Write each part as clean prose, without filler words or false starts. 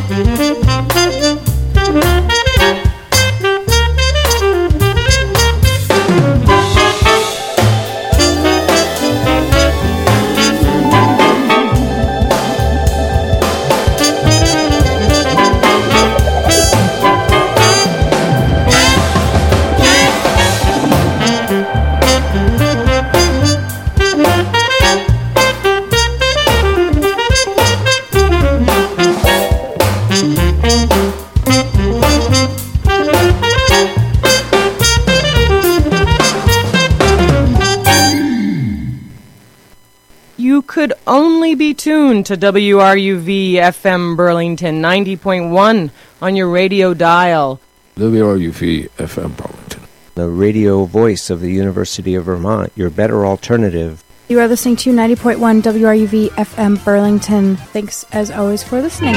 Could only be tuned to WRUV FM Burlington 90.1 on your radio dial. WRUV FM Burlington, the radio voice of the University of Vermont, your better alternative. You are listening to 90.1 WRUV FM Burlington. Thanks as always for listening.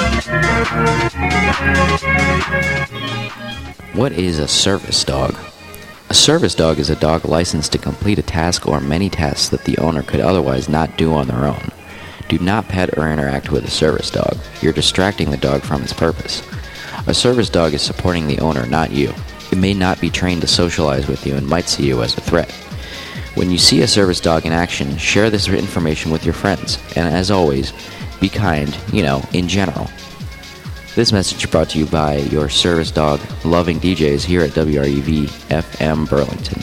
What is a service dog? A service dog is a dog licensed to complete a task or many tasks that the owner could otherwise not do on their own. Do not pet or interact with a service dog. You're distracting the dog from its purpose. A service dog is supporting the owner, not you. It may not be trained to socialize with you and might see you as a threat. When you see a service dog in action, share this information with your friends. And as always, be kind, in general. This message brought to you by your service dog loving DJs here at WRUV FM Burlington.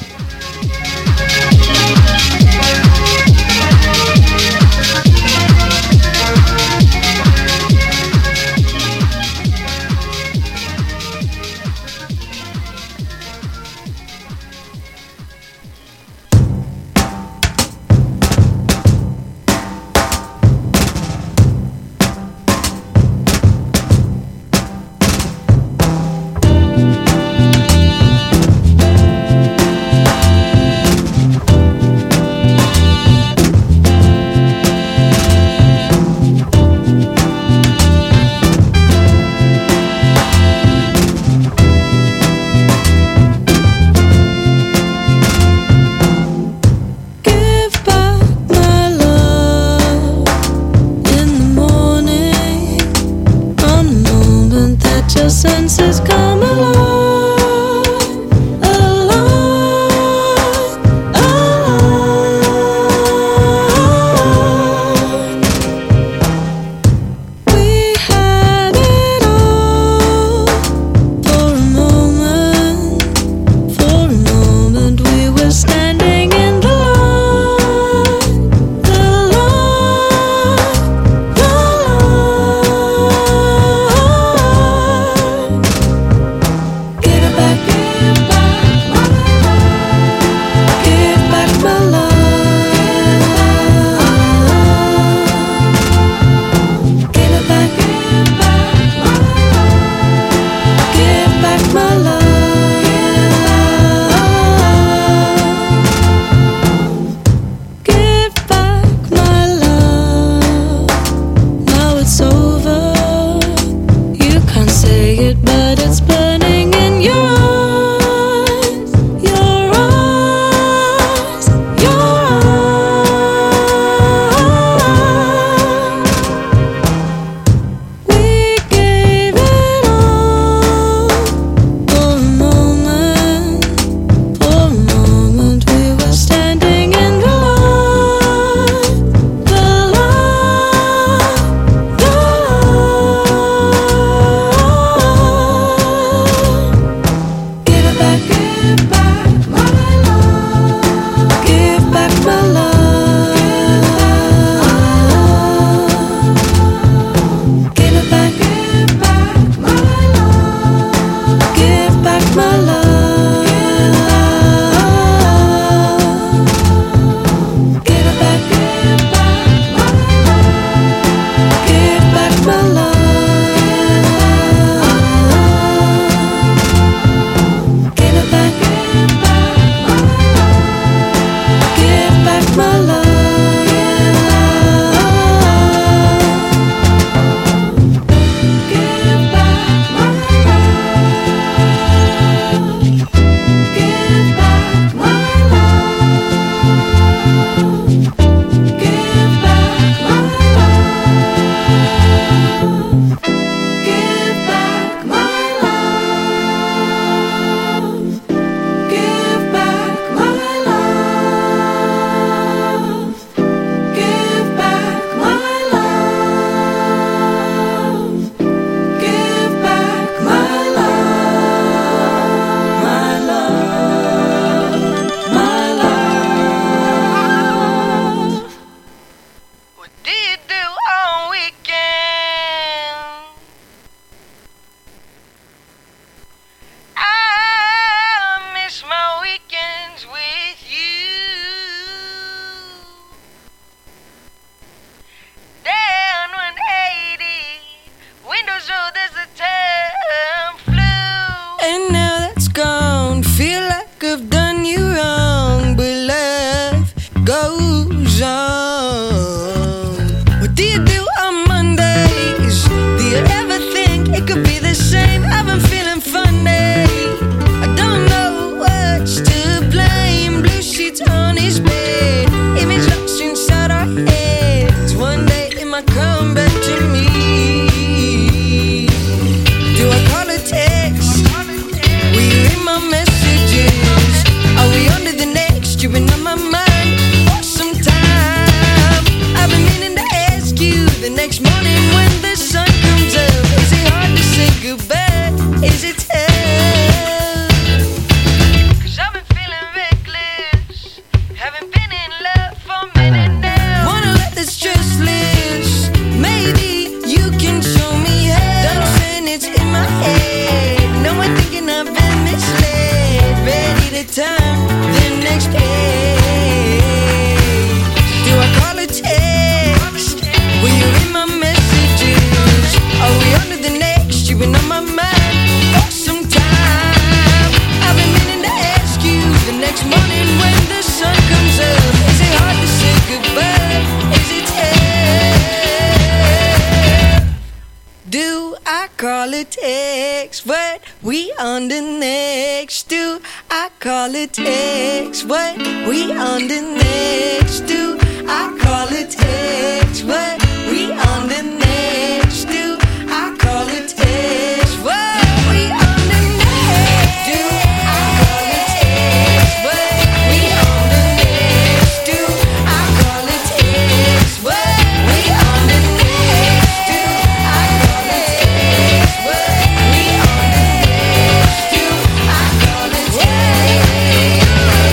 do I call it X? What we on the next do I call it X? What we on the next do I call it X? What we on the next do I call it X? What we on the next do I call it X? What we on the next do I call it X? What we on the next do I call it X? What we on the next do I call it X?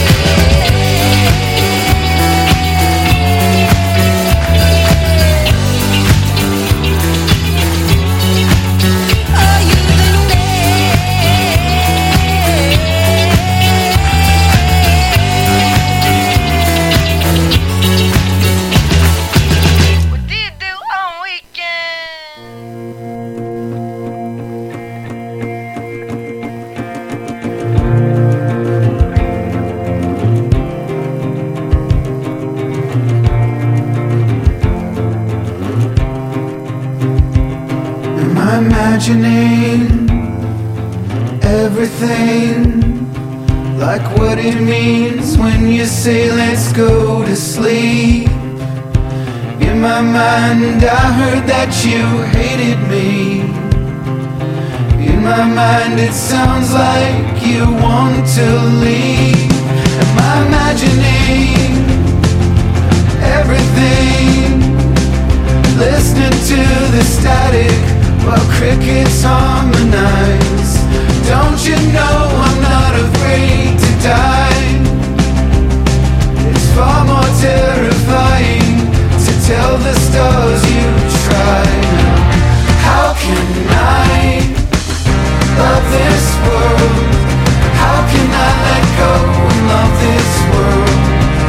Are you the next? What do you do on weekend? Am I imagining everything like what it means when you say let's go to sleep? In my mind I heard that you hated me. In my mind it sounds like you want to leave. Am I imagining everything? Listening to the static while crickets harmonize. Don't you know I'm not afraid to die? It's far more terrifying to tell the stars you tried. How can I love this world? How can I let go and love this world?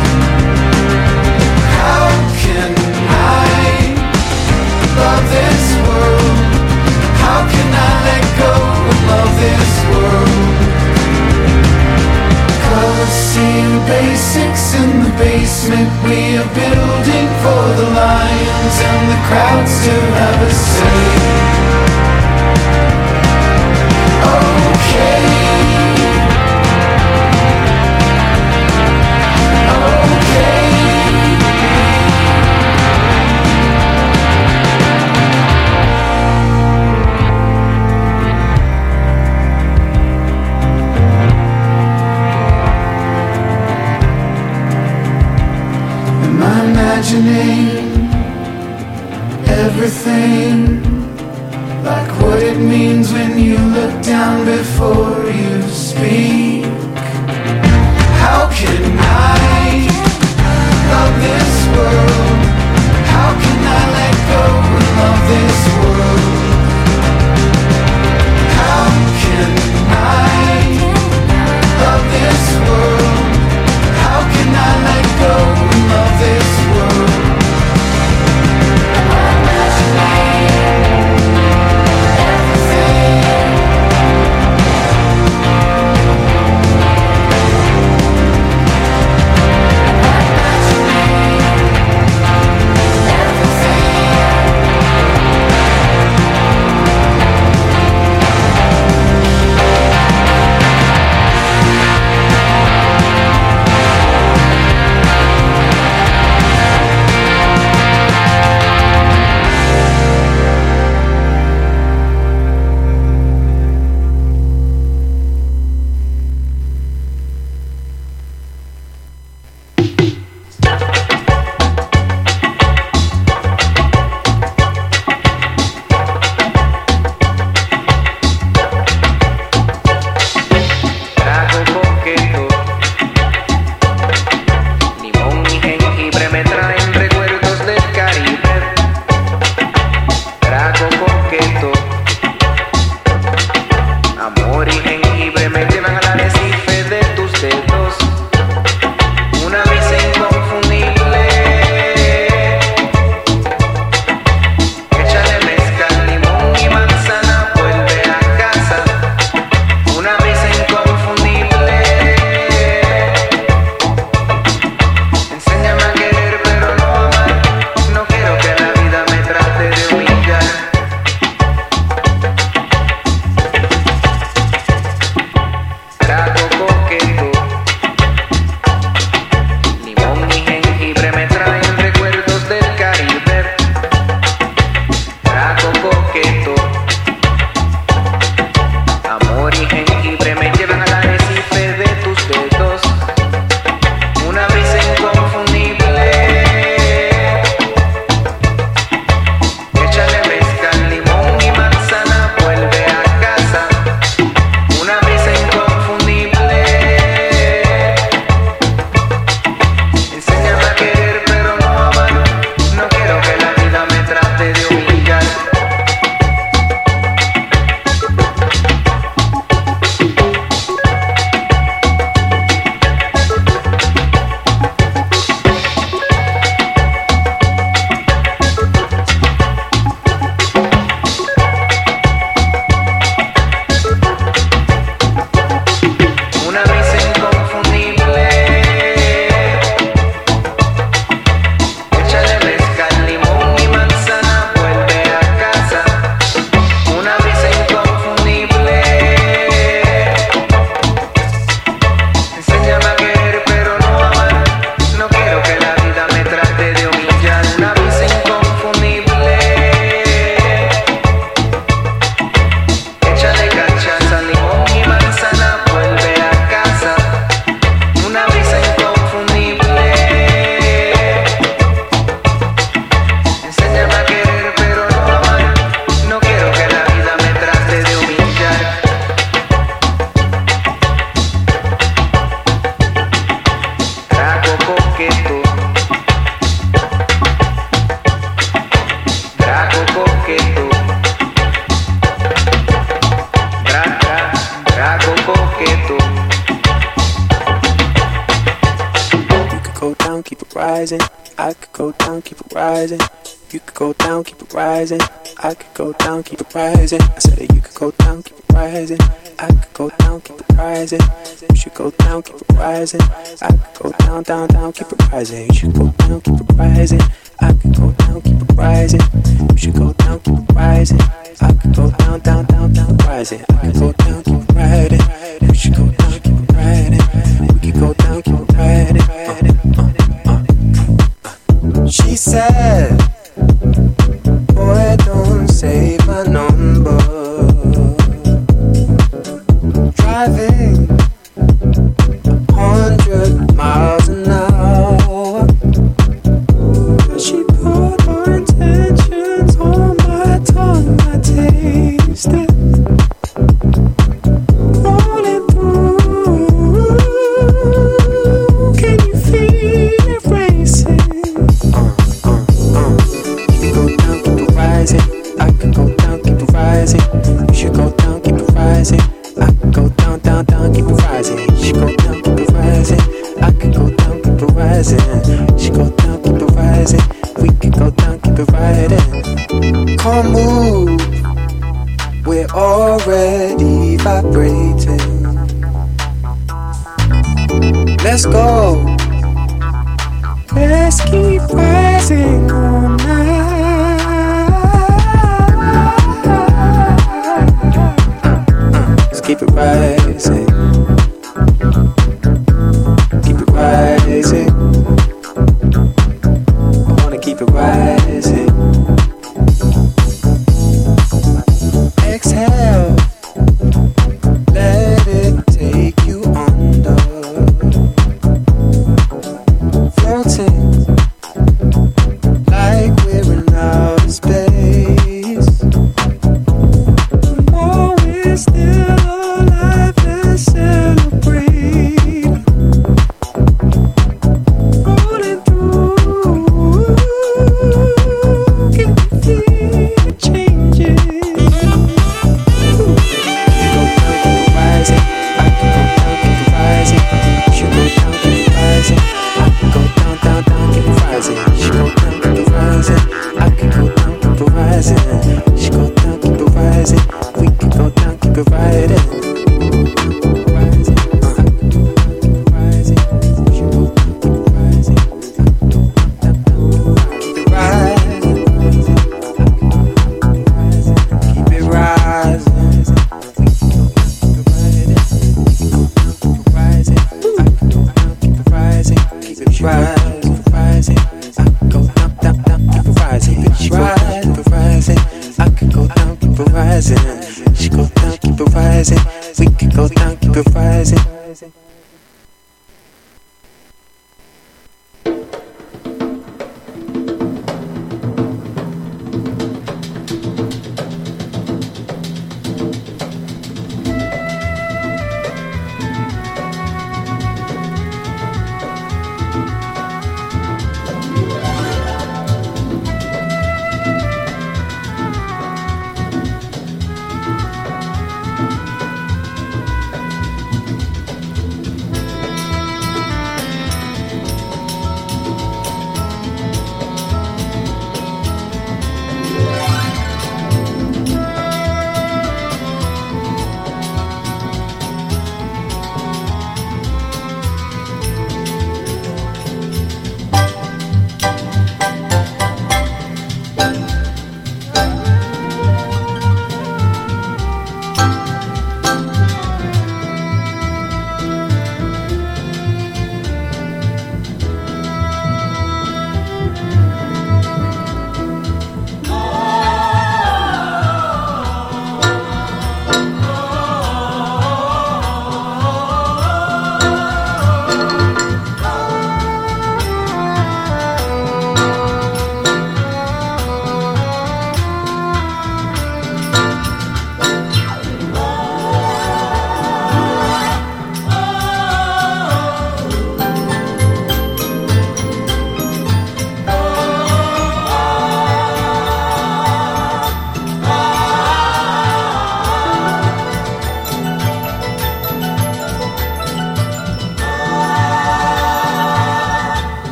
How can I love this world? How can I let go and love this world? Color scene basics in the basement. We are building for the lions and the crowds to have a say. Okay. Am I imagining everything like what it means when you look down before you speak? How can I love this world? How can I let go and love this world? How can I love this world? How can I let go and love this world? Am I imagining everything? Am I imagining everything? rising. I could go down, keep it rising. You could go down, keep it rising. I could go down, keep it rising. I said that you could go down, keep it rising. I could go down, keep it rising. You should go down, keep it rising. I could go down, down, down, keep it rising. You should go down, keep it rising. I could go down, keep it rising. You should go down, keep it rising. I could go down, down, down, down, rising. I could go down, keep it riding. You should go down, keep it riding. We could go down, keep it riding. She said, boy, don't save my number. Driving 100 miles an hour. She put her intentions on my tongue. I taste it rolling through. Can you feel it racing? You can go down, keep it rising. I can go down, keep it rising. You should go down, keep it rising. I can go down, down, down, keep it rising. You should go down, keep it rising. I can go down, keep it rising. You should go down, keep it rising. We can go down, keep it riding. Come move, we're already vibrating. Let's go. Let's keep rising all night. Let's keep it rising. Keep it rising. I wanna keep it rising. Exhale. Let it take you under. Floating like we're in outer space. The more we're still alive, let's celebrate. Rolling through, can you feel it changing? You go down, keep it rising. I can go down, keep it rising. You should go down, keep it rising. I can go down, down, down, keep it rising. She go down, keep it rising. I can go down, keep it rising. She go down, keep it rising. We can go down, keep it riding. Rising, rising. She go down, keep it rising. Keep it rising. Keep it rising. Rising, I can go down, down, down, keep it rising. She go down, keep it rising. I can go down, keep it rising. She go down, keep it rising. We can go down, keep it rising.